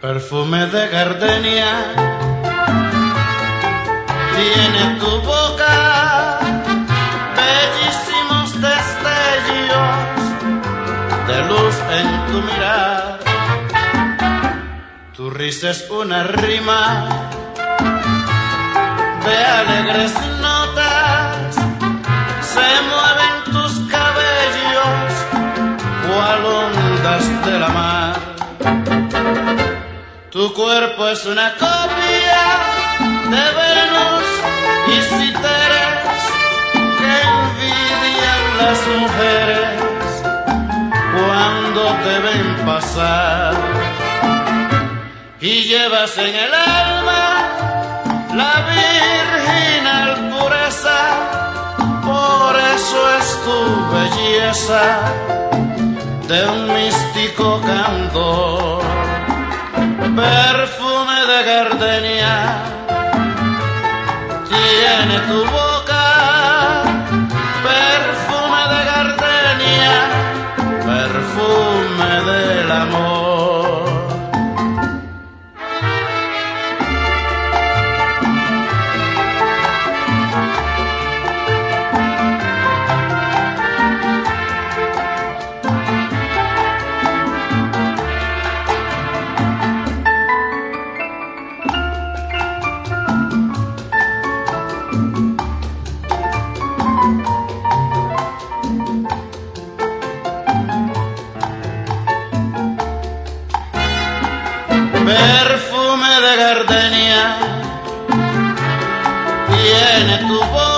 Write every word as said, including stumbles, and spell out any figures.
Perfume de gardenia tiene tu boca, bellísimos destellos de luz en tu mirar. Tu risa es una rima de alegres notas, se mueven tus cabellos cual ondas de la mar. Tu cuerpo es una copia de Venus y Citeres que envidian las mujeres cuando te ven pasar. Y llevas en el alma la virginal pureza, por eso es tu belleza de un místico candor. Perfume de gardenia tiene tu boca, perfume de gardenia, perfume del amor. Perfume de gardenia tiene tu voz.